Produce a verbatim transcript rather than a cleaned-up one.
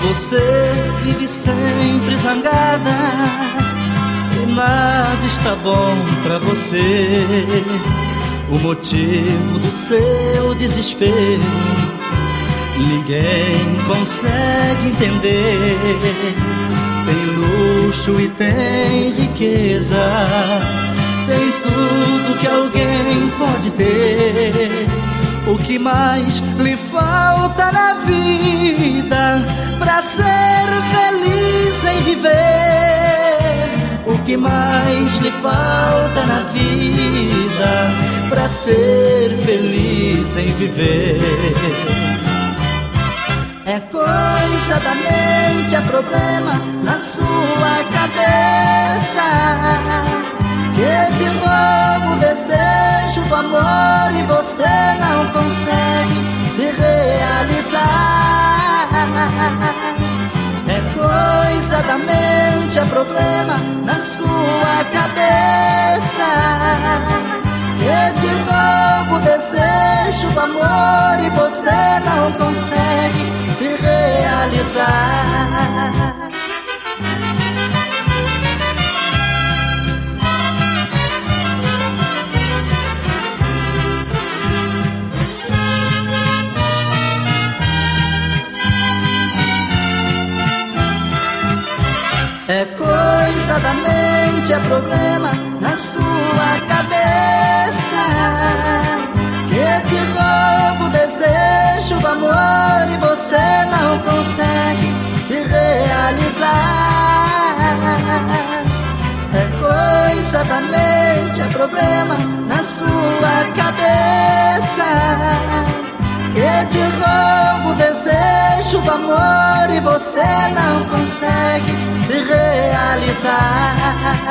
Você vive sempre zangada e nada está bom pra você. O motivo do seu desespero ninguém consegue entender. Tem luxo e tem riqueza, tem tudo que alguém pode ter. O que mais lhe falta na vida pra ser feliz em viver? O que mais lhe falta na vida pra ser feliz em viver? É coisa da mente, é problema na sua cabeça, que te rouba o desejo do amor e você não consegue se realizar. É coisa da mente, é problema na sua cabeça, que te rouba o desejo do amor e você não consegue se realizar. É coisa da mente, é problema na sua cabeça, que te rouba o desejo do amor e você não consegue se realizar. É coisa da mente, é problema na sua cabeça, que te rouba o desejo do amor e você não consegue se realizar.